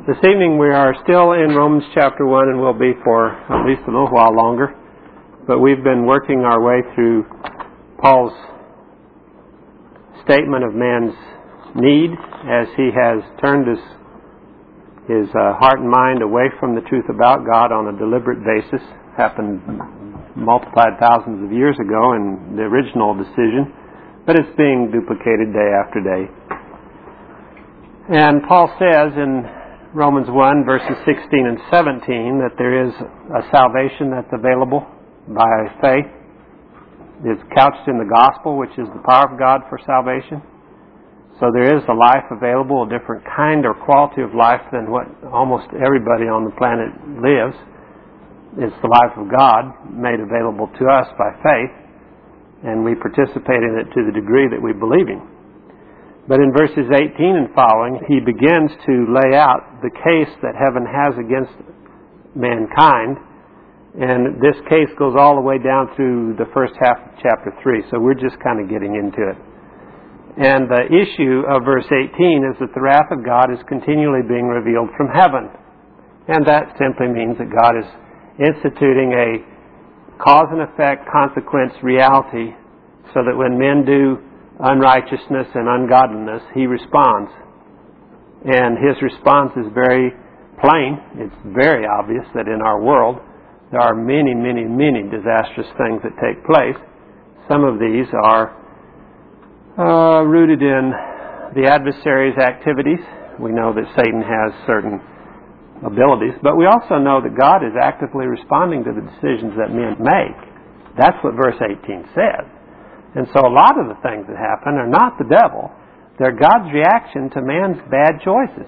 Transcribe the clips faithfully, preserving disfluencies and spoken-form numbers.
This evening we are still in Romans chapter one and will be for at least a little while longer. But we've been working our way through Paul's statement of man's need as he has turned his, his uh, heart and mind away from the truth about God on a deliberate basis. Happened multiplied thousands of years ago in the original decision, but it's being duplicated day after day. And Paul says in Romans one, verses sixteen and seventeen, that there is a salvation that's available by faith. It's couched in the gospel, which is the power of God for salvation. So there is a life available, a different kind or quality of life than what almost everybody on the planet lives. It's the life of God made available to us by faith, and we participate in it to the degree that we believe Him. But in verses eighteen and following, he begins to lay out the case that heaven has against mankind. And this case goes all the way down through the first half of chapter three. So we're just kind of getting into it. And the issue of verse eighteen is that the wrath of God is continually being revealed from heaven. And that simply means that God is instituting a cause and effect, consequence, reality, so that when men do unrighteousness and ungodliness, He responds. And His response is very plain. It's very obvious that in our world there are many, many, many disastrous things that take place. Some of these are uh, rooted in the adversary's activities. We know that Satan has certain abilities, but we also know that God is actively responding to the decisions that men make. That's what verse eighteen says. And so a lot of the things that happen are not the devil. They're God's reaction to man's bad choices.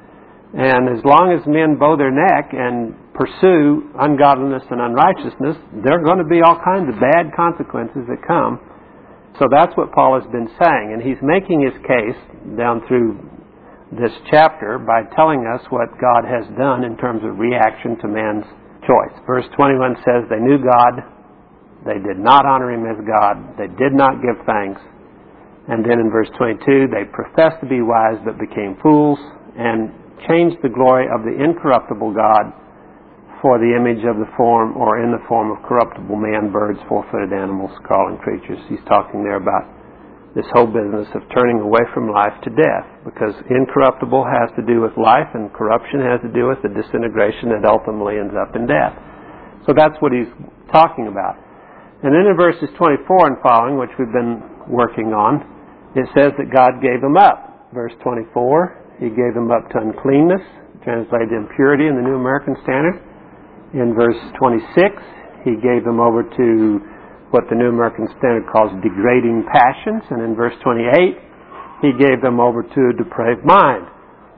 And as long as men bow their neck and pursue ungodliness and unrighteousness, there are going to be all kinds of bad consequences that come. So that's what Paul has been saying. And he's making his case down through this chapter by telling us what God has done in terms of reaction to man's choice. Verse twenty-one says, they knew God. They did not honor Him as God. They did not give thanks. And then in verse twenty-two, they professed to be wise but became fools and changed the glory of the incorruptible God for the image of the form or in the form of corruptible man, birds, four-footed animals, crawling creatures. He's talking there about this whole business of turning away from life to death, because incorruptible has to do with life and corruption has to do with the disintegration that ultimately ends up in death. So that's what he's talking about. And then in verses twenty-four and following, which we've been working on, it says that God gave them up. Verse twenty-four, He gave them up to uncleanness, translated impurity in the New American Standard. In verse twenty-six, He gave them over to what the New American Standard calls degrading passions. And in verse twenty-eight, He gave them over to a depraved mind.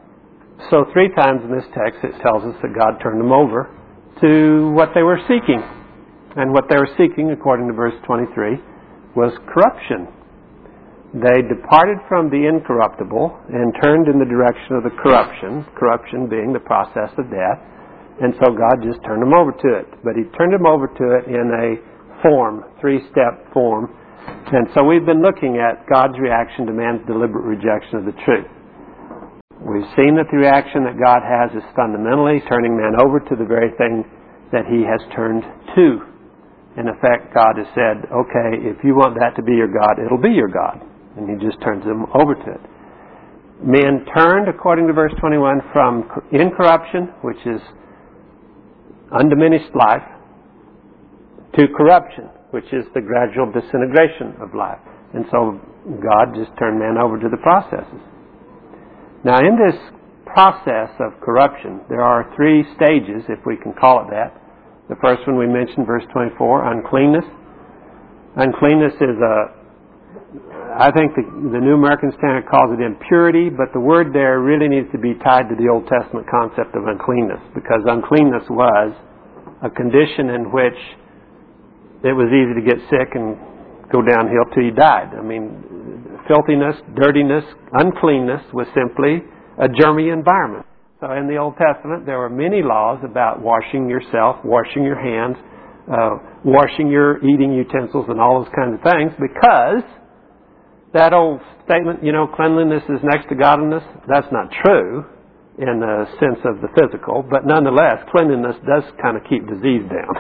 So three times in this text it tells us that God turned them over to what they were seeking. And what they were seeking, according to verse twenty-three, was corruption. They departed from the incorruptible and turned in the direction of the corruption, corruption being the process of death. And so God just turned them over to it. But He turned them over to it in a form, three-step form. And so we've been looking at God's reaction to man's deliberate rejection of the truth. We've seen that the reaction that God has is fundamentally turning man over to the very thing that He has turned to. In effect, God has said, okay, if you want that to be your God, it'll be your God. And He just turns them over to it. Men turned, according to verse twenty-one, from incorruption, which is undiminished life, to corruption, which is the gradual disintegration of life. And so God just turned man over to the processes. Now, in this process of corruption, there are three stages, if we can call it that. The first one we mentioned, verse twenty-four, uncleanness. Uncleanness is a, I think the, the New American Standard calls it impurity, but the word there really needs to be tied to the Old Testament concept of uncleanness, because uncleanness was a condition in which it was easy to get sick and go downhill till you died. I mean, filthiness, dirtiness, uncleanness was simply a germy environment. So in the Old Testament, there were many laws about washing yourself, washing your hands, uh, washing your eating utensils, and all those kinds of things, because that old statement, you know, cleanliness is next to godliness, that's not true. in the sense of the physical, but nonetheless, cleanliness does kind of keep disease down.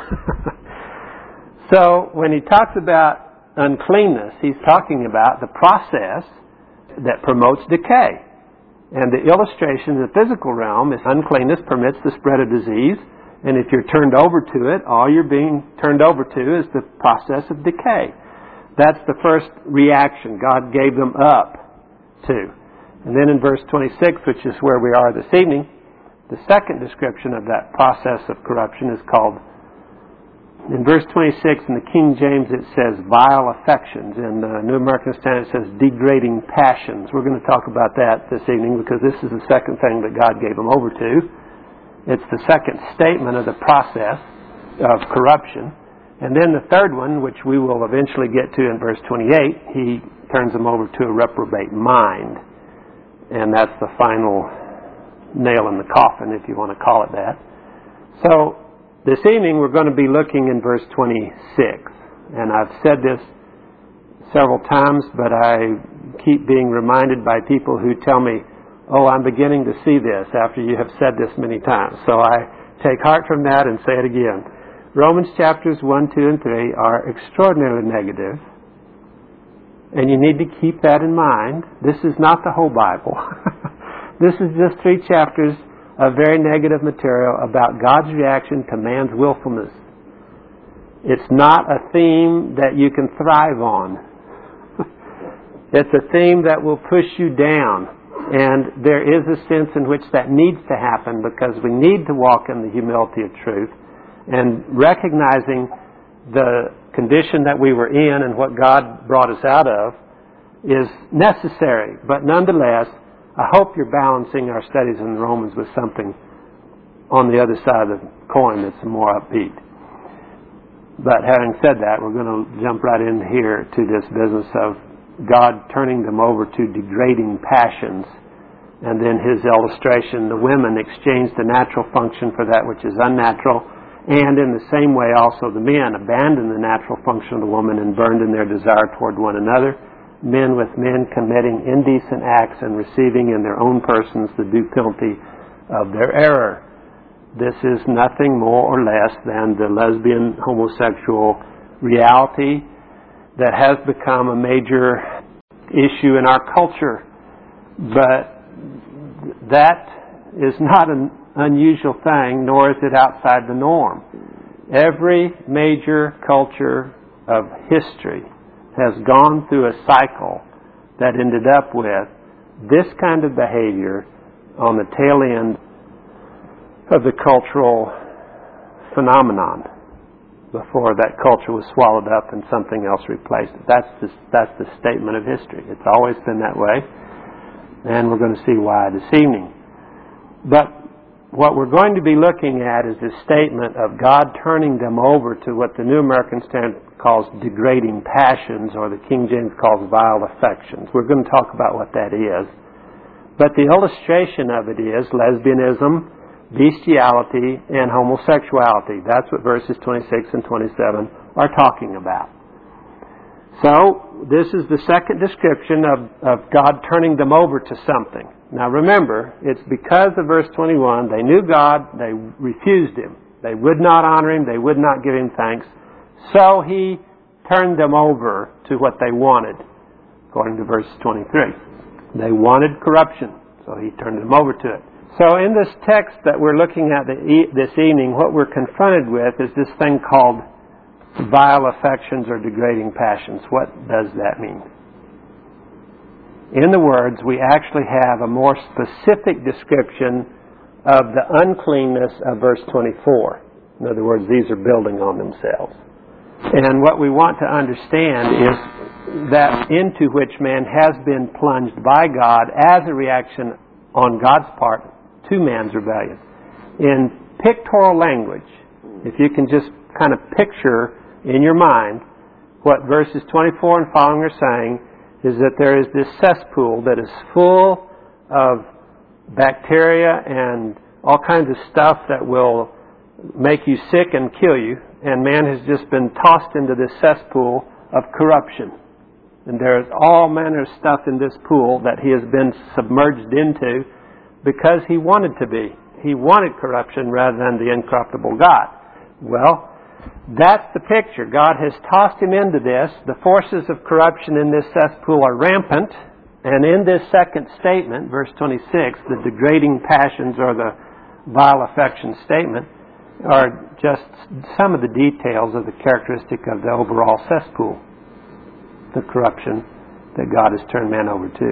So when he talks about uncleanness, he's talking about the process that promotes decay. And the illustration in the physical realm is uncleanness permits the spread of disease, and if you're turned over to it, all you're being turned over to is the process of decay. That's the first reaction God gave them up to. And then in verse twenty-six, which is where we are this evening, the second description of that process of corruption is called, in verse twenty-six in the King James it says vile affections. In the New American Standard it says degrading passions. We're going to talk about that this evening because this is the second thing that God gave them over to. It's the second statement of the process of corruption. And then the third one, which we will eventually get to in verse twenty-eight, he turns them over to a reprobate mind. And that's the final nail in the coffin, if you want to call it that. So this evening we're going to be looking in verse twenty-six. And I've said this several times, but I keep being reminded by people who tell me, oh, I'm beginning to see this after you have said this many times. So I take heart from that and say it again. Romans chapters one, two, and three are extraordinarily negative. And you need to keep that in mind. This is not the whole Bible. This is just three chapters of very negative material about God's reaction to man's willfulness. It's not a theme that you can thrive on. It's a theme that will push you down. And there is a sense in which that needs to happen because we need to walk in the humility of truth and recognizing the condition that we were in and what God brought us out of is necessary. But nonetheless, I hope you're balancing our studies in Romans with something on the other side of the coin that's more upbeat. But having said that, we're going to jump right in here to this business of God turning them over to degrading passions. And then his illustration, the women exchanged the natural function for that which is unnatural. And in the same way also the men abandoned the natural function of the woman and burned in their desire toward one another, men with men committing indecent acts and receiving in their own persons the due penalty of their error. This is nothing more or less than the lesbian homosexual reality that has become a major issue in our culture. But that is not an unusual thing, nor is it outside the norm. Every major culture of history has gone through a cycle that ended up with this kind of behavior on the tail end of the cultural phenomenon before that culture was swallowed up and something else replaced it. That's the, that's the statement of history. It's always been that way, and we're going to see why this evening. But what we're going to be looking at is this statement of God turning them over to what the New American Standard calls degrading passions, or the King James calls vile affections. We're going to talk about what that is. But the illustration of it is lesbianism, bestiality, and homosexuality. That's what verses twenty-six and twenty-seven are talking about. So, this is the second description of, of God turning them over to something. Now remember, it's because of verse twenty-one, they knew God, they refused Him. They would not honor Him, they would not give Him thanks. So He turned them over to what they wanted, according to verse twenty-three. They wanted corruption, so He turned them over to it. So in this text that we're looking at this evening, what we're confronted with is this thing called vile affections or degrading passions. What does that mean? In the words, we actually have a more specific description of the uncleanness of verse twenty-four. In other words, these are building on themselves. And what we want to understand is that into which man has been plunged by God as a reaction on God's part to man's rebellion. In pictorial language, if you can just kind of picture in your mind what verses twenty-four and following are saying, is that there is this cesspool that is full of bacteria and all kinds of stuff that will make you sick and kill you, and man has just been tossed into this cesspool of corruption. And there is all manner of stuff in this pool that he has been submerged into because he wanted to be. He wanted corruption rather than the incorruptible God. Well, that's the picture. God has tossed him into this. The forces of corruption in this cesspool are rampant. And in this second statement, verse twenty-six, the degrading passions or the vile affection statement are just some of the details of the characteristic of the overall cesspool, the corruption that God has turned man over to.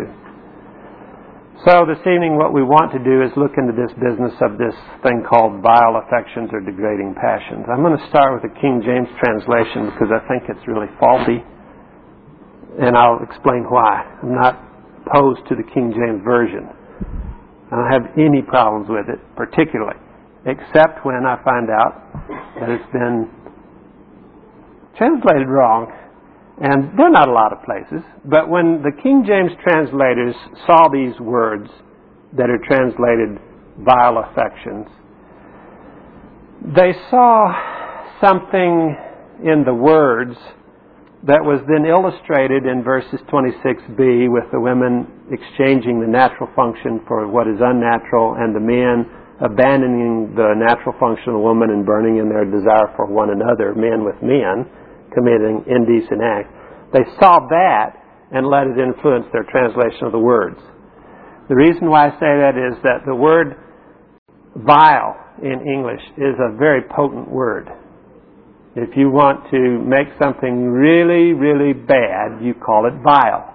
So this evening what we want to do is look into this business of this thing called vile affections or degrading passions. I'm going to start with the King James translation because I think it's really faulty, and I'll explain why. I'm not opposed to the King James Version. I don't have any problems with it particularly, except when I find out that it's been translated wrong. And there are not a lot of places, but when the King James translators saw these words that are translated vile affections, they saw something in the words that was then illustrated in verses twenty-six b with the women exchanging the natural function for what is unnatural and the men abandoning the natural function of the woman and burning in their desire for one another, men with men, committing indecent acts. They saw that and let it influence their translation of the words. The reason why I say that is that the word vile in English is a very potent word. If you want to make something really, really bad, you call it vile.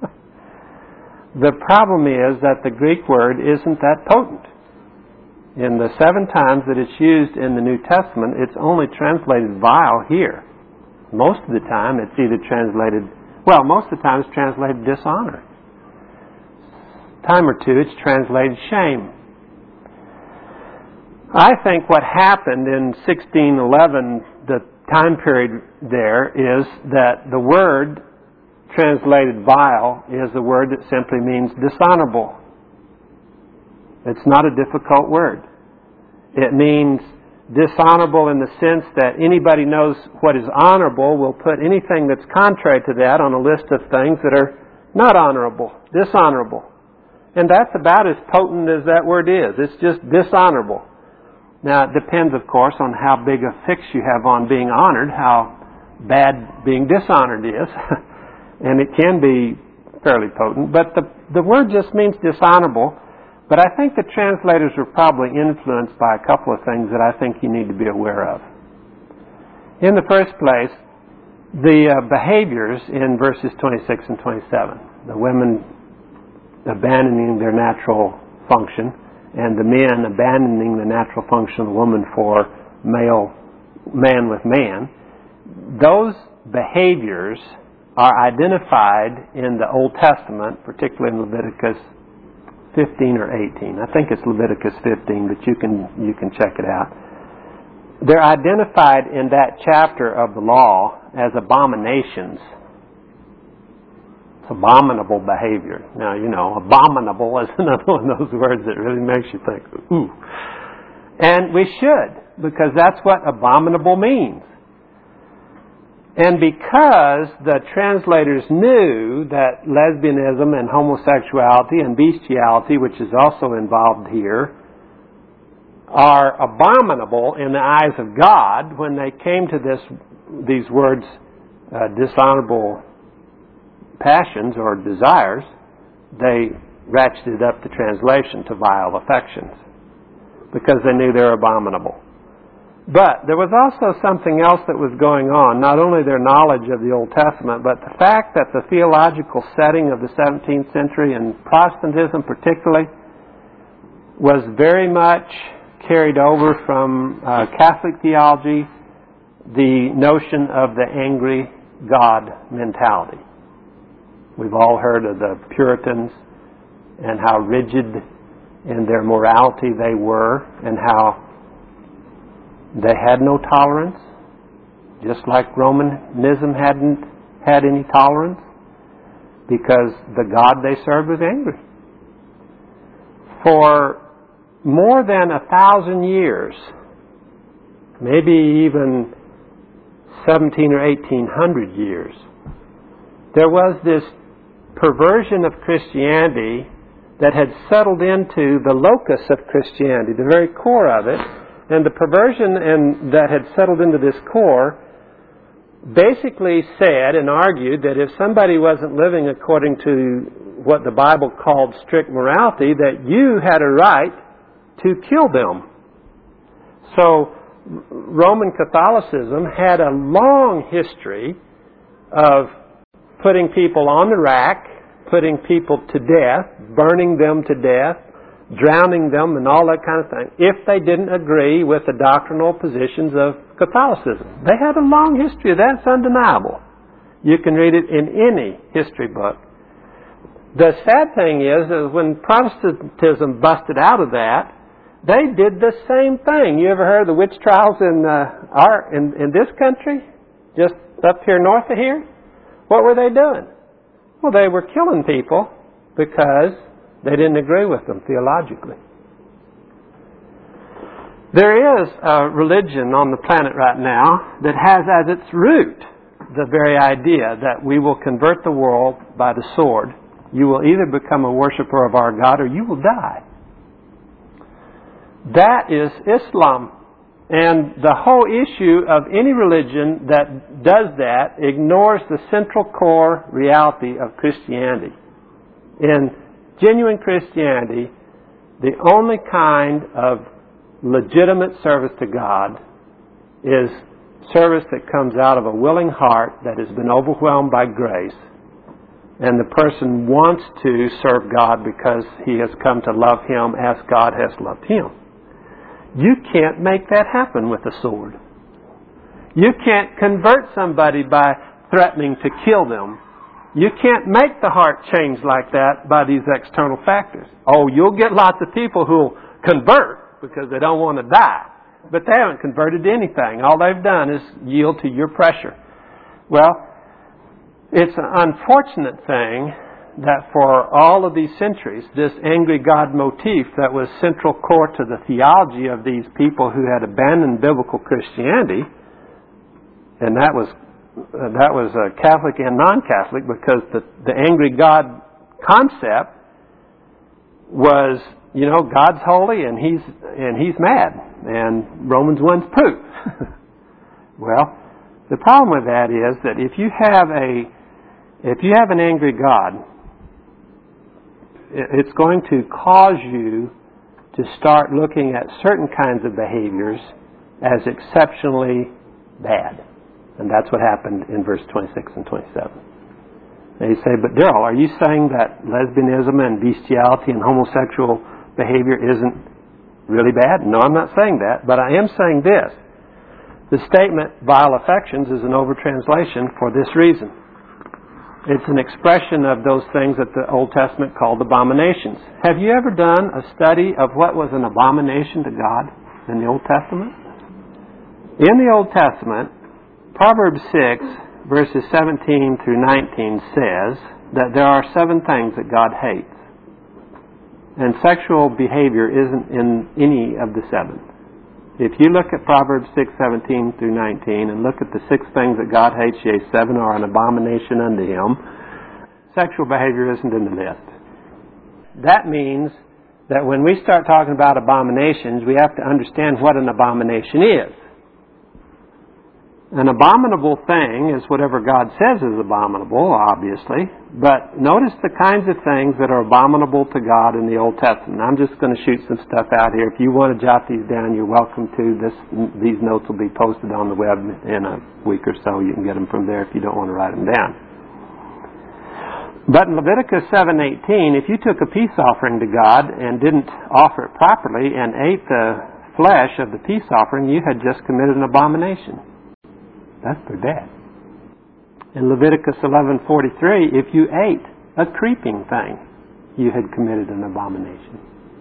The problem is that the Greek word isn't that potent. In the seven times that it's used in the New Testament, it's only translated vile here. Most of the time it's either translated, well, most of the time it's translated dishonor. Time or two it's translated shame. I think what happened in sixteen eleven, the time period there, is that the word translated vile is a word that simply means dishonorable. It's not a difficult word. It means dishonorable in the sense that anybody knows what is honorable will put anything that's contrary to that on a list of things that are not honorable, dishonorable. And that's about as potent as that word is. It's just dishonorable. Now, it depends, of course, on how big a fix you have on being honored, how bad being dishonored is. And it can be fairly potent. But the, the word just means dishonorable. But I think the translators were probably influenced by a couple of things that I think you need to be aware of. In the first place, the uh, behaviors in verses twenty-six and twenty-seven. The women abandoning their natural function and the men abandoning the natural function of the woman for male, man with man. Those behaviors are identified in the Old Testament, particularly in Leviticus fifteen or eighteen. I think it's Leviticus fifteen, but you can you can check it out. They're identified in that chapter of the law as abominations. It's abominable behavior. Now, you know, abominable is another one of those words that really makes you think, ooh. And we should, because that's what abominable means. And because the translators knew that lesbianism and homosexuality and bestiality, which is also involved here, are abominable in the eyes of God, when they came to this, these words, uh, dishonorable passions or desires, they ratcheted up the translation to vile affections because they knew they're abominable. But there was also something else that was going on, not only their knowledge of the Old Testament, but the fact that the theological setting of the seventeenth century, and Protestantism particularly, was very much carried over from uh, Catholic theology, the notion of the angry God mentality. We've all heard of the Puritans and how rigid in their morality they were, and how they had no tolerance, just like Romanism hadn't had any tolerance, because the God they served was angry. For more than a thousand years, maybe even seventeen or eighteen hundred years, there was this perversion of Christianity that had settled into the locus of Christianity, the very core of it. And the perversion and that had settled into this core basically said and argued that if somebody wasn't living according to what the Bible called strict morality, that you had a right to kill them. So Roman Catholicism had a long history of putting people on the rack, putting people to death, burning them to death, drowning them, and all that kind of thing, if they didn't agree with the doctrinal positions of Catholicism. They had a long history of that. It's undeniable. You can read it in any history book. The sad thing is that when Protestantism busted out of that, they did the same thing. You ever heard of the witch trials in uh, our in, in this country, just up here north of here? What were they doing? Well, they were killing people because they didn't agree with them theologically. There is a religion on the planet right now that has as its root the very idea that we will convert the world by the sword. You will either become a worshiper of our God or you will die. That is Islam. And the whole issue of any religion that does that ignores the central core reality of Christianity. In genuine Christianity, the only kind of legitimate service to God is service that comes out of a willing heart that has been overwhelmed by grace, and the person wants to serve God because he has come to love Him as God has loved him. You can't make that happen with a sword. You can't convert somebody by threatening to kill them. You can't make the heart change like that by these external factors. Oh, you'll get lots of people who'll convert because they don't want to die. But they haven't converted to anything. All they've done is yield to your pressure. Well, it's an unfortunate thing that for all of these centuries, this angry God motif that was central core to the theology of these people who had abandoned biblical Christianity, and that was uh, that was uh, Catholic and non-Catholic, because the, the angry God concept was, you know, God's holy and he's and he's mad, and Romans one's proof. Well, the problem with that is that if you have a if you have an angry God, it's going to cause you to start looking at certain kinds of behaviors as exceptionally bad. And that's what happened in verse twenty-six and twenty-seven. And you say, but Darrell, are you saying that lesbianism and bestiality and homosexual behavior isn't really bad? No, I'm not saying that, but I am saying this. The statement, vile affections, is an overtranslation for this reason. It's an expression of those things that the Old Testament called abominations. Have you ever done a study of what was an abomination to God in the Old Testament? In the Old Testament, Proverbs six, verses seventeen through nineteen says that there are seven things that God hates. And sexual behavior isn't in any of the seven. If you look at Proverbs six, seventeen through nineteen and look at the six things that God hates, yea, seven are an abomination unto Him, sexual behavior isn't in the list. That means that when we start talking about abominations, we have to understand what an abomination is. An abominable thing is whatever God says is abominable, obviously, but notice the kinds of things that are abominable to God in the Old Testament. I'm just going to shoot some stuff out here. If you want to jot these down, you're welcome to. This, these notes will be posted on the web in a week or so. You can get them from there if you don't want to write them down. But in Leviticus seven eighteen, if you took a peace offering to God and didn't offer it properly and ate the flesh of the peace offering, you had just committed an abomination. That's pretty bad. In Leviticus eleven forty-three, if you ate a creeping thing, you had committed an abomination.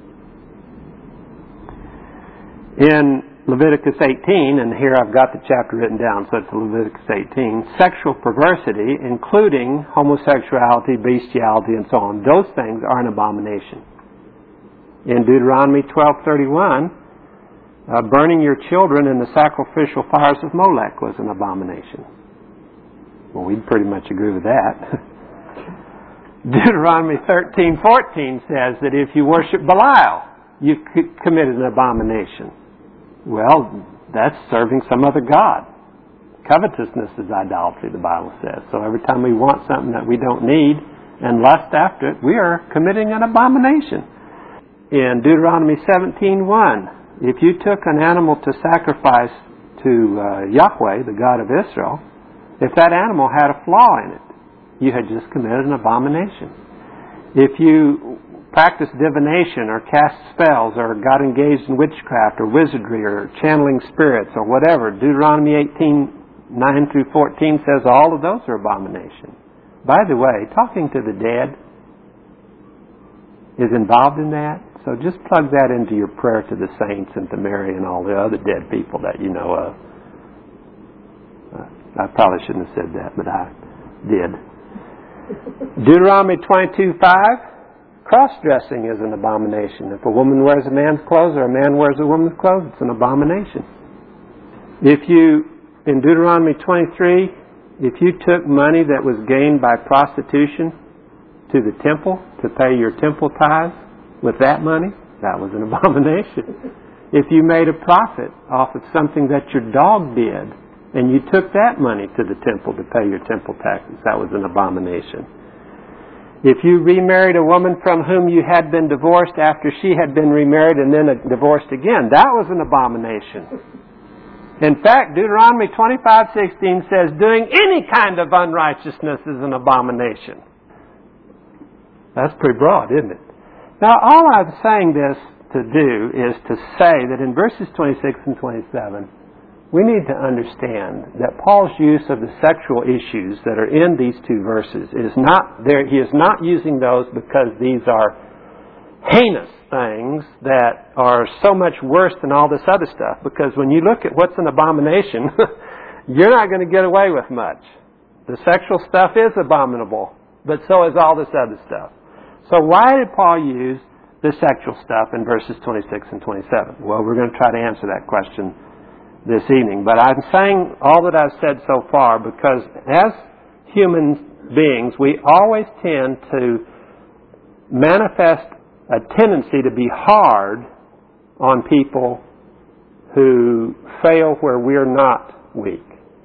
In Leviticus eighteen, and here I've got the chapter written down, so it's Leviticus eighteen, sexual perversity, including homosexuality, bestiality, and so on, those things are an abomination. In Deuteronomy twelve thirty-one, Uh, burning your children in the sacrificial fires of Molech was an abomination. Well, we'd pretty much agree with that. Deuteronomy thirteen fourteen says that if you worship Belial, you've c- committed an abomination. Well, that's serving some other god. Covetousness is idolatry, the Bible says. So every time we want something that we don't need and lust after it, we are committing an abomination. In Deuteronomy seventeen one, if you took an animal to sacrifice to uh, Yahweh, the God of Israel, if that animal had a flaw in it, you had just committed an abomination. If you practiced divination or cast spells or got engaged in witchcraft or wizardry or channeling spirits or whatever, Deuteronomy eighteen nine through fourteen says all of those are abominations. By the way, talking to the dead is involved in that. So just plug that into your prayer to the saints and to Mary and all the other dead people that you know of. Uh, I probably shouldn't have said that, but I did. Deuteronomy twenty-two five, cross-dressing is an abomination. If a woman wears a man's clothes or a man wears a woman's clothes, it's an abomination. If you, in Deuteronomy twenty-three, if you took money that was gained by prostitution to the temple to pay your temple tithes with that money, that was an abomination. If you made a profit off of something that your dog did and you took that money to the temple to pay your temple taxes, that was an abomination. If you remarried a woman from whom you had been divorced after she had been remarried and then divorced again, that was an abomination. In fact, Deuteronomy twenty-five sixteen says doing any kind of unrighteousness is an abomination. That's pretty broad, isn't it? Now, all I'm saying this to do is to say that in verses twenty-six and twenty-seven, we need to understand that Paul's use of the sexual issues that are in these two verses is not there. He is not using those because these are heinous things that are so much worse than all this other stuff. Because when you look at what's an abomination, you're not going to get away with much. The sexual stuff is abominable, but so is all this other stuff. So why did Paul use the sexual stuff in verses twenty-six and twenty-seven? Well, we're going to try to answer that question this evening. But I'm saying all that I've said so far because as human beings, we always tend to manifest a tendency to be hard on people who fail where we're not weak.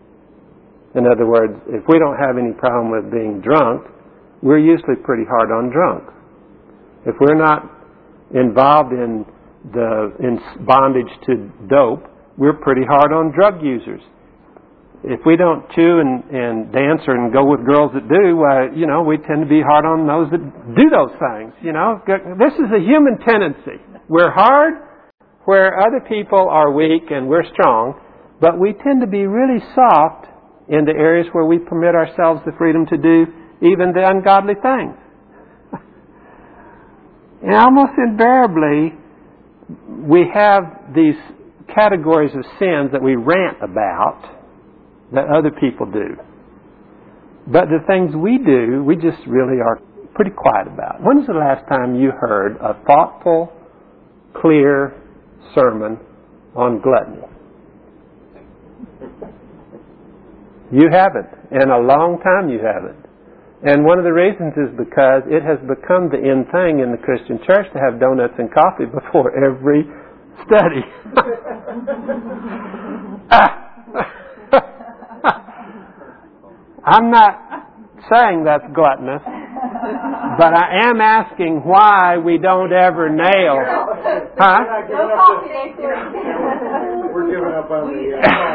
In other words, if we don't have any problem with being drunk, we're usually pretty hard on drunk. If we're not involved in the in bondage to dope, we're pretty hard on drug users. If we don't chew and, and dance or and go with girls that do, uh, you know, we tend to be hard on those that do those things. You know, this is a human tendency. We're hard where other people are weak and we're strong, but we tend to be really soft in the areas where we permit ourselves the freedom to do even the ungodly things. And almost invariably, we have these categories of sins that we rant about that other people do. But the things we do, we just really are pretty quiet about. When's the last time you heard a thoughtful, clear sermon on gluttony? You haven't. In a long time you haven't. And one of the reasons is because it has become the in thing in the Christian church to have donuts and coffee before every study. I'm not saying that's gluttonous, but I am asking why we don't ever nail. Huh? We're giving up on the...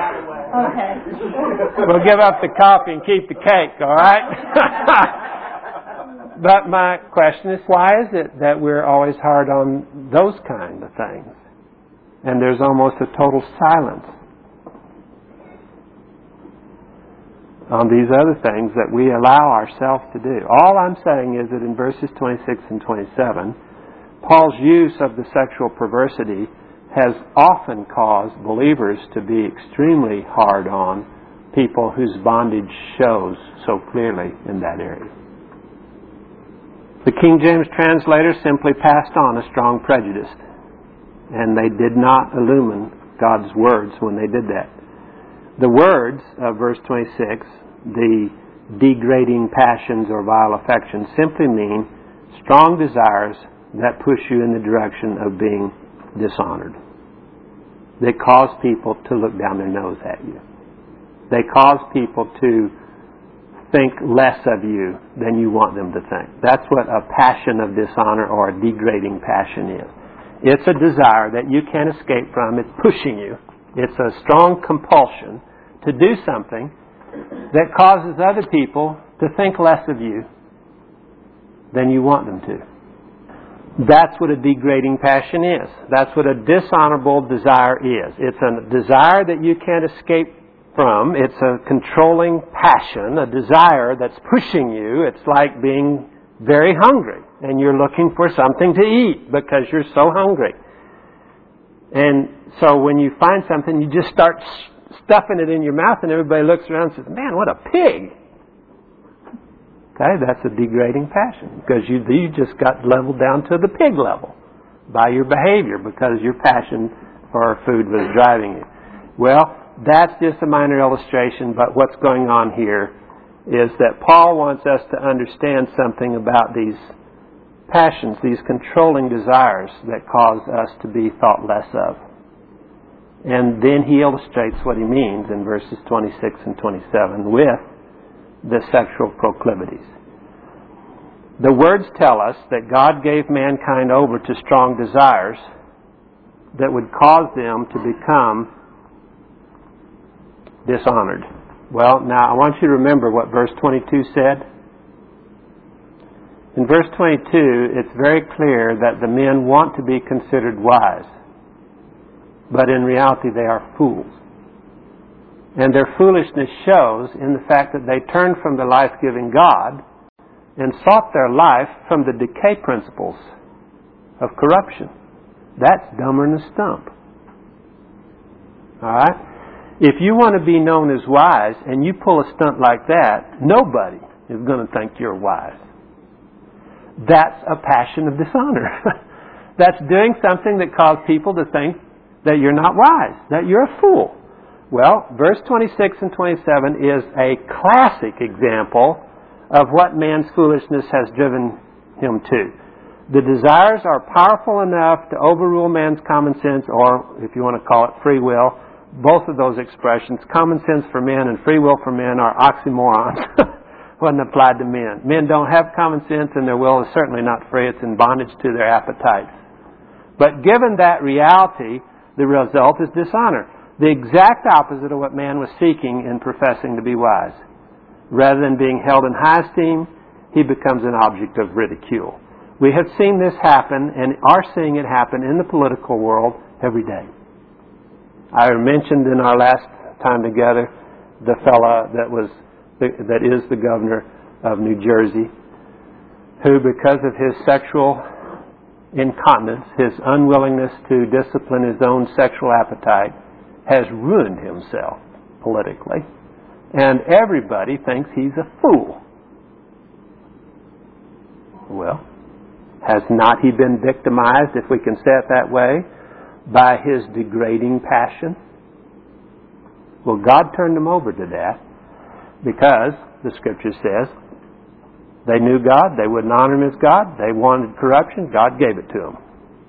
Okay. We'll give up the coffee and keep the cake, all right? But my question is, why is it that we're always hard on those kind of things? And there's almost a total silence on these other things that we allow ourselves to do. All I'm saying is that in verses twenty-six and twenty-seven, Paul's use of the sexual perversity has often caused believers to be extremely hard on people whose bondage shows so clearly in that area. The King James translators simply passed on a strong prejudice, and they did not illumine God's words when they did that. The words of verse twenty-six, the degrading passions or vile affections simply mean strong desires that push you in the direction of being dishonored. They cause people to look down their nose at you. They cause people to think less of you than you want them to think. That's what a passion of dishonor or a degrading passion is. It's a desire that you can't escape from. It's pushing you. It's a strong compulsion to do something that causes other people to think less of you than you want them to. That's what a degrading passion is. That's what a dishonorable desire is. It's a desire that you can't escape from. It's a controlling passion, a desire that's pushing you. It's like being very hungry and you're looking for something to eat because you're so hungry. And so when you find something, you just start stuffing it in your mouth and everybody looks around and says, "Man, what a pig." Okay, that's a degrading passion because you, you just got leveled down to the pig level by your behavior because your passion for food was driving you. Well, that's just a minor illustration, but what's going on here is that Paul wants us to understand something about these passions, these controlling desires that cause us to be thought less of. And then he illustrates what he means in verses twenty-six and twenty-seven with the sexual proclivities. The words tell us that God gave mankind over to strong desires that would cause them to become dishonored. Well, now I want you to remember what verse twenty-two said. In verse twenty-two, it's very clear that the men want to be considered wise, but in reality they are fools. And their foolishness shows in the fact that they turned from the life-giving God and sought their life from the decay principles of corruption. That's dumber than a stump. All right? If you want to be known as wise and you pull a stunt like that, nobody is going to think you're wise. That's a passion of dishonor. That's doing something that causes people to think that you're not wise, that you're a fool. Well, verse twenty-six and twenty-seven is a classic example of what man's foolishness has driven him to. The desires are powerful enough to overrule man's common sense, or if you want to call it free will. Both of those expressions, common sense for men and free will for men, are oxymorons. Wasn't applied to men. Men don't have common sense and their will is certainly not free. It's in bondage to their appetites. But given that reality, the result is dishonor. The exact opposite of what man was seeking in professing to be wise. Rather than being held in high esteem, he becomes an object of ridicule. We have seen this happen and are seeing it happen in the political world every day. I mentioned in our last time together the fella that was that is the governor of New Jersey, who, because of his sexual incontinence, his unwillingness to discipline his own sexual appetite, has ruined himself politically. And everybody thinks he's a fool. Well, has not he been victimized, if we can say it that way, by his degrading passion? Well, God turned him over to that because, the Scripture says, they knew God, they wouldn't honor him as God, they wanted corruption, God gave it to them.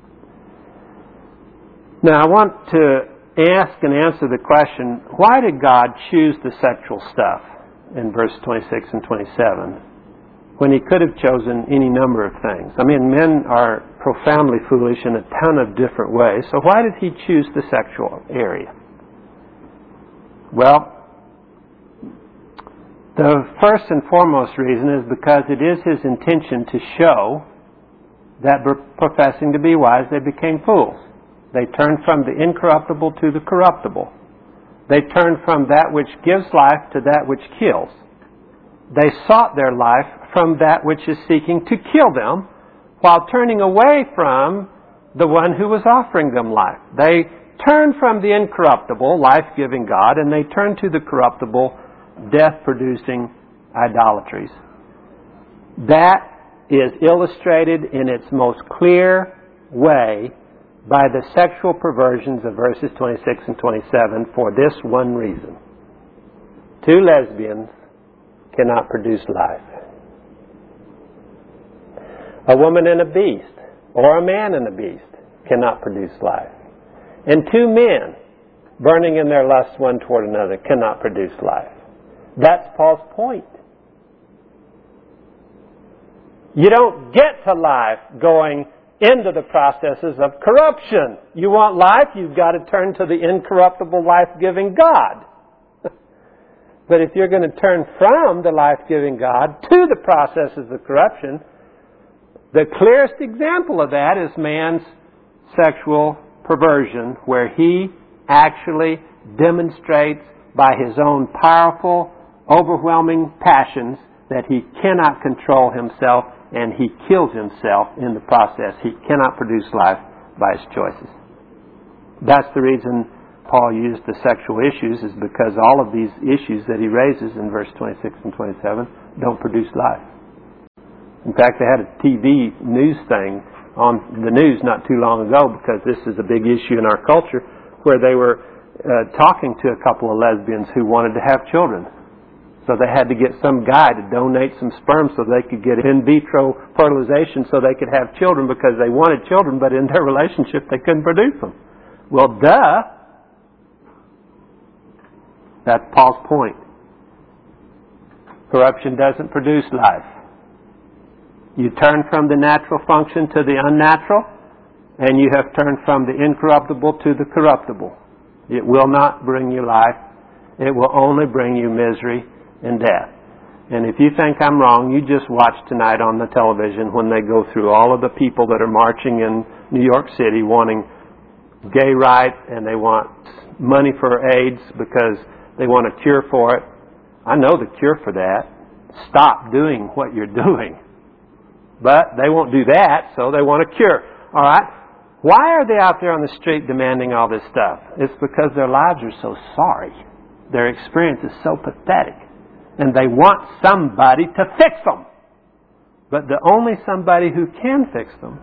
Now, I want to ask and answer the question, why did God choose the sexual stuff in verse twenty-six and twenty-seven when he could have chosen any number of things? I mean, men are profoundly foolish in a ton of different ways, so why did he choose the sexual area? Well, the first and foremost reason is because it is his intention to show that professing to be wise, they became fools. They turned from the incorruptible to the corruptible. They turned from that which gives life to that which kills. They sought their life from that which is seeking to kill them, while turning away from the one who was offering them life. They turned from the incorruptible, life-giving God, and they turned to the corruptible, death-producing idolatries. That is illustrated in its most clear way by the sexual perversions of verses twenty-six and twenty-seven for this one reason. Two lesbians cannot produce life. A woman and a beast, or a man and a beast, cannot produce life. And two men burning in their lust one toward another cannot produce life. That's Paul's point. You don't get to life going into the processes of corruption. You want life, you've got to turn to the incorruptible, life-giving God. But if you're going to turn from the life-giving God to the processes of corruption, the clearest example of that is man's sexual perversion, where he actually demonstrates by his own powerful, overwhelming passions that he cannot control himself, and he kills himself in the process. He cannot produce life by his choices. That's the reason Paul used the sexual issues, is because all of these issues that he raises in verse twenty-six and twenty-seven don't produce life. In fact, they had a T V news thing on the news not too long ago, because this is a big issue in our culture, where they were uh, talking to a couple of lesbians who wanted to have children. So they had to get some guy to donate some sperm so they could get in vitro fertilization so they could have children, because they wanted children, but in their relationship they couldn't produce them. Well, duh! That's Paul's point. Corruption doesn't produce life. You turn from the natural function to the unnatural, and you have turned from the incorruptible to the corruptible. It will not bring you life. It will only bring you misery and death. And if you think I'm wrong, you just watch tonight on the television when they go through all of the people that are marching in New York City wanting gay rights, and they want money for AIDS because they want a cure for it. I know the cure for that. Stop doing what you're doing. But they won't do that, so they want a cure. All right? Why are they out there on the street demanding all this stuff? It's because their lives are so sorry. Their experience is so pathetic. And they want somebody to fix them. But the only somebody who can fix them,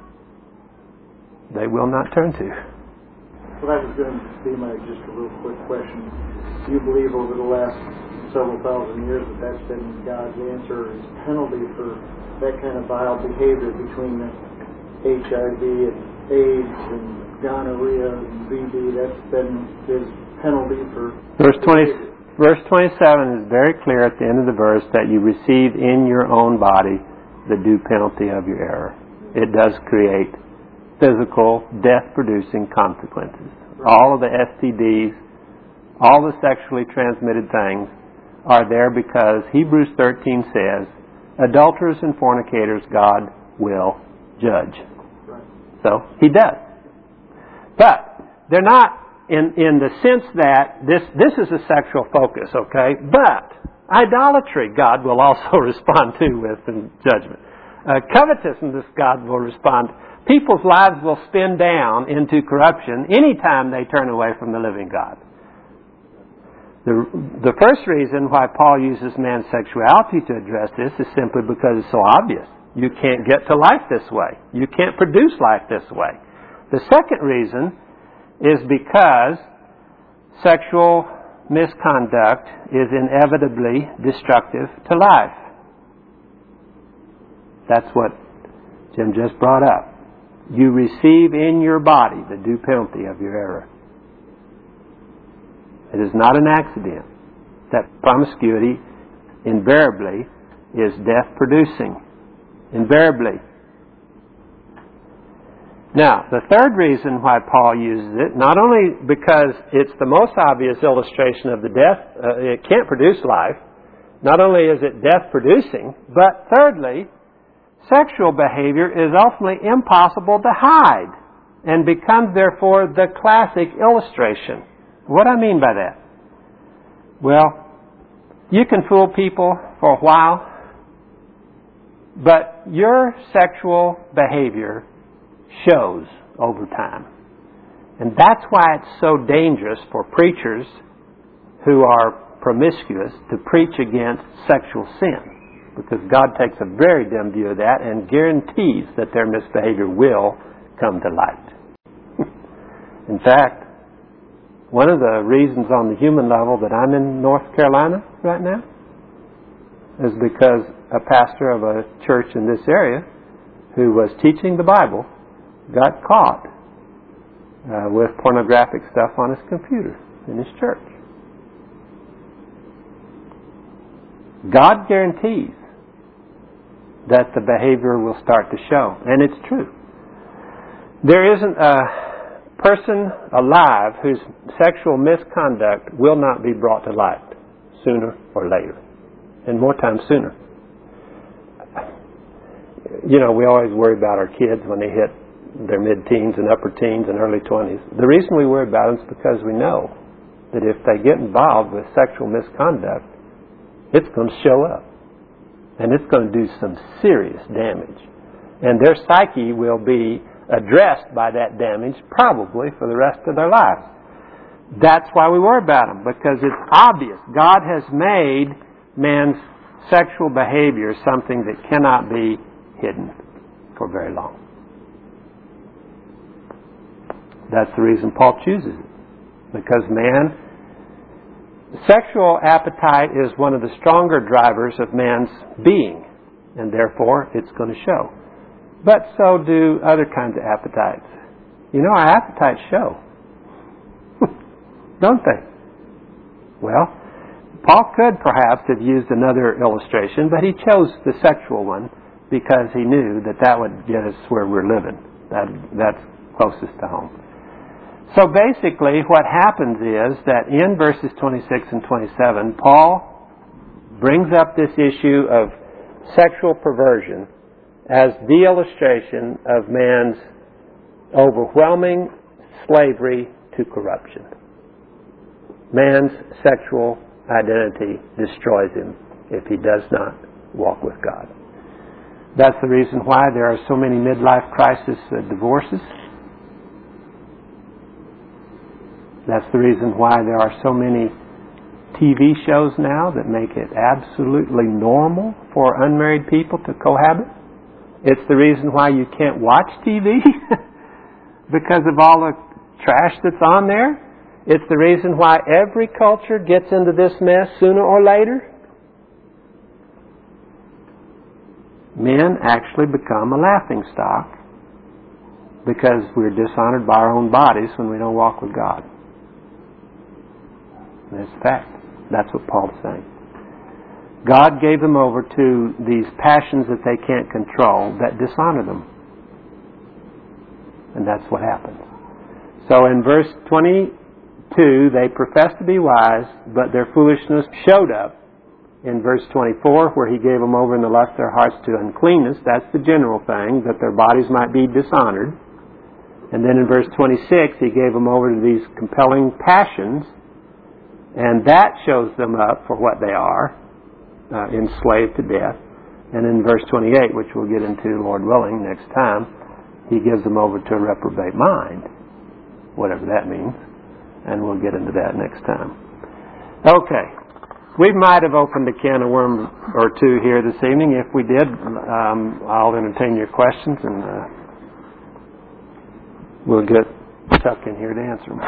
they will not turn to. Well, that was going to be my just a real quick question. Do you believe over the last several thousand years that that's been God's answer as penalty for that kind of vile behavior between the H I V and AIDS and gonorrhea and V D? That's been His penalty for... Verse twenty, verse twenty-seven is very clear at the end of the verse that you receive in your own body the due penalty of your error. It does create physical, death-producing consequences. All of the S T Ds, all the sexually transmitted things are there because Hebrews thirteen says, adulterers and fornicators God will judge. So He does. But they're not in, in the sense that this, this is a sexual focus, okay? But idolatry God will also respond to with in judgment. Uh, covetousness God will respond. People's lives will spin down into corruption anytime they turn away from the living God. The, the first reason why Paul uses man's sexuality to address this is simply because it's so obvious. You can't get to life this way. You can't produce life this way. The second reason is because sexual misconduct is inevitably destructive to life. That's what Jim just brought up. You receive in your body the due penalty of your error. It is not an accident that promiscuity invariably is death-producing. Invariably. Now, the third reason why Paul uses it, not only because it's the most obvious illustration of the death, uh, it can't produce life, not only is it death-producing, but thirdly, sexual behavior is ultimately impossible to hide and becomes, therefore, the classic illustration. What do I mean by that? Well, you can fool people for a while, but your sexual behavior shows over time. And that's why it's so dangerous for preachers who are promiscuous to preach against sexual sin, because God takes a very dim view of that and guarantees that their misbehavior will come to light. In fact, one of the reasons on the human level that I'm in North Carolina right now is because a pastor of a church in this area who was teaching the Bible got caught uh, with pornographic stuff on his computer in his church. God guarantees that the behavior will start to show, and it's true. There isn't a person alive whose sexual misconduct will not be brought to light sooner or later, and more times sooner. You know, we always worry about our kids when they hit their mid-teens and upper teens and early twenties. The reason we worry about them is because we know that if they get involved with sexual misconduct, it's going to show up. And it's going to do some serious damage. And their psyche will be addressed by that damage probably for the rest of their lives. That's why we worry about them, because it's obvious. God has made man's sexual behavior something that cannot be hidden for very long. That's the reason Paul chooses it. Because man, sexual appetite is one of the stronger drivers of man's being, and therefore it's going to show. But so do other kinds of appetites. You know, our appetites show. Don't they? Well, Paul could perhaps have used another illustration, but he chose the sexual one because he knew that that would get us where we're living. That, that's closest to home. So basically what happens is that in verses twenty-six and twenty-seven, Paul brings up this issue of sexual perversion as the illustration of man's overwhelming slavery to corruption. Man's sexual identity destroys him if he does not walk with God. That's the reason why there are so many midlife crisis uh, divorces. That's the reason why there are so many T V shows now that make it absolutely normal for unmarried people to cohabit. It's the reason why you can't watch T V because of all the trash that's on there. It's the reason why every culture gets into this mess sooner or later. Men actually become a laughingstock because we're dishonored by our own bodies when we don't walk with God. That's a fact. That's what Paul's saying. God gave them over to these passions that they can't control that dishonor them. And that's what happens. So in verse twenty-two, they professed to be wise, but their foolishness showed up. In verse twenty-four, where he gave them over in the lust of their hearts to uncleanness, that's the general thing, that their bodies might be dishonored. And then in verse twenty-six, he gave them over to these compelling passions, and that shows them up for what they are, uh, enslaved to death. And in verse twenty-eight, which we'll get into, Lord willing, next time, he gives them over to a reprobate mind, whatever that means. And we'll get into that next time. Okay. We might have opened a can of worms or two here this evening. If we did, um, I'll entertain your questions, and uh, we'll get Chuck in here to answer them.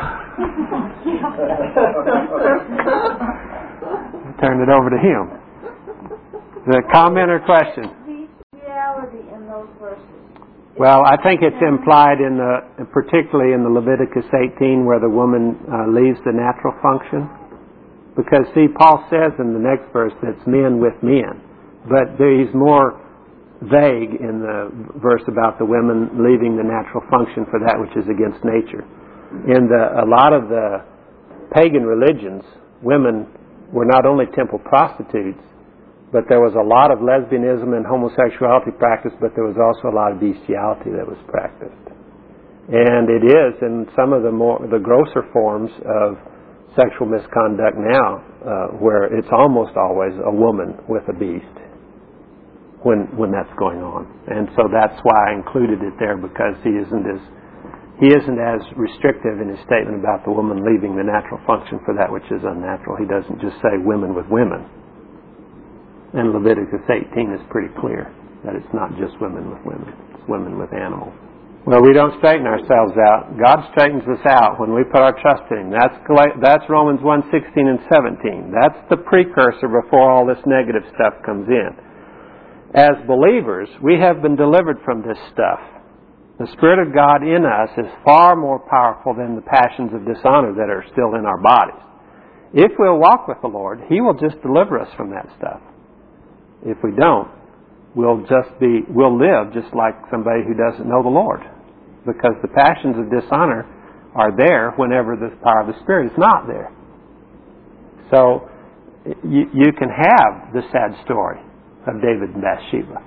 Turn it over to him. The comment or question? Reality in those verses. Well, I think it's implied in the, particularly in the Leviticus eighteen, where the woman uh, leaves the natural function. Because, see, Paul says in the next verse that it's men with men. But there, he's more vague in the verse about the women leaving the natural function for that which is against nature. In the, a lot of the pagan religions, women were not only temple prostitutes, but there was a lot of lesbianism and homosexuality practiced, but there was also a lot of bestiality that was practiced. And it is in some of the more the grosser forms of sexual misconduct now, uh, where it's almost always a woman with a beast when when that's going on. And so that's why I included it there, because he isn't as he isn't as restrictive in his statement about the woman leaving the natural function for that which is unnatural. He doesn't just say women with women. And Leviticus eighteen is pretty clear that it's not just women with women; it's women with animals. Well, we don't straighten ourselves out. God straightens us out when we put our trust in Him. That's, that's Romans one sixteen and seventeen. That's the precursor before all this negative stuff comes in. As believers, we have been delivered from this stuff. The Spirit of God in us is far more powerful than the passions of dishonor that are still in our bodies. If we'll walk with the Lord, He will just deliver us from that stuff. If we don't, we'll just be, we'll live just like somebody who doesn't know the Lord. Because the passions of dishonor are there whenever the power of the Spirit is not there. So, you, you can have the sad story of David and Bathsheba,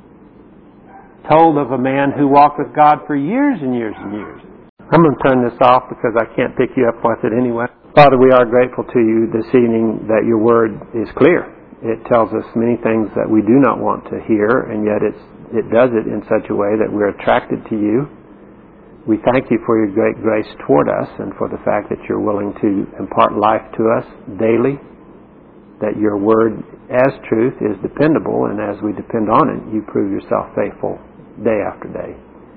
told of a man who walked with God for years and years and years. I'm going to turn this off because I can't pick you up with it anyway. Father, we are grateful to you this evening that your word is clear. It tells us many things that we do not want to hear, and yet it's, it does it in such a way that we're attracted to you. We thank you for your great grace toward us and for the fact that you're willing to impart life to us daily, that your word as truth is dependable, and as we depend on it, you prove yourself faithful day after day.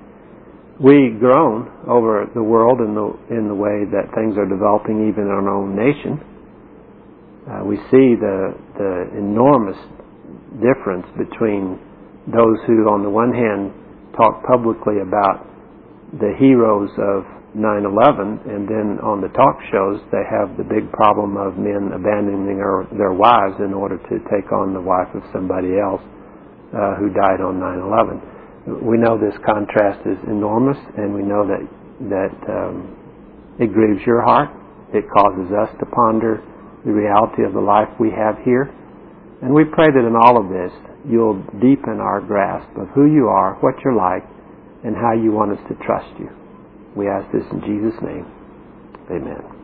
We groan over the world in the, in the way that things are developing even in our own nation. Uh, we see the, the enormous difference between those who, on the one hand, talk publicly about the heroes of nine eleven, and then on the talk shows they have the big problem of men abandoning their, their wives in order to take on the wife of somebody else uh, who died on nine eleven. We know this contrast is enormous, and we know that, that um, it grieves your heart. It causes us to ponder the reality of the life we have here. And we pray that in all of this, you'll deepen our grasp of who you are, what you're like, and how you want us to trust you. We ask this in Jesus' name. Amen.